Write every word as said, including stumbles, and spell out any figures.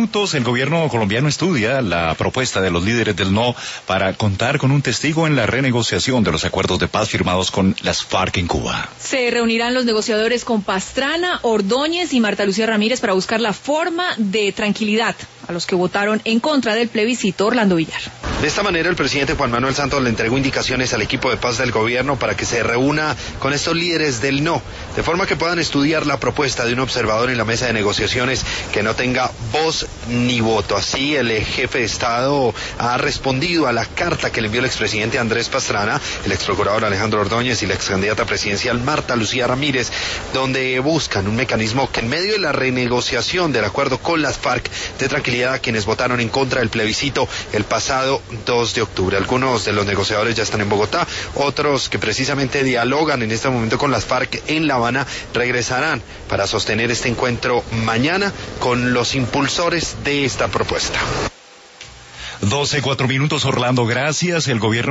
minutos, el gobierno colombiano estudia la propuesta de los líderes del no para contar con un testigo en la renegociación de los acuerdos de paz firmados con las FARC en Cuba. Se reunirán los negociadores con Pastrana, Ordóñez y Marta Lucía Ramírez para buscar la forma de tranquilidad a los que votaron en contra del plebiscito. Orlando Villar. De esta manera, el presidente Juan Manuel Santos le entregó indicaciones al equipo de paz del gobierno para que se reúna con estos líderes del no, de forma que puedan estudiar la propuesta de un observador en la mesa de negociaciones que no tenga voz ni voto. Así, el jefe de Estado ha respondido a la carta que le envió el expresidente Andrés Pastrana, el exprocurador Alejandro Ordóñez y la excandidata presidencial Marta Lucía Ramírez, donde buscan un mecanismo que en medio de la renegociación del acuerdo con las FARC dé tranquilidad a quienes votaron en contra del plebiscito el pasado dos de octubre. Algunos de los negociadores ya están en Bogotá, otros que precisamente dialogan en este momento con las FARC en La Habana regresarán para sostener este encuentro mañana con los impulsores de esta propuesta. doce, cuatro minutos, Orlando, gracias. El gobierno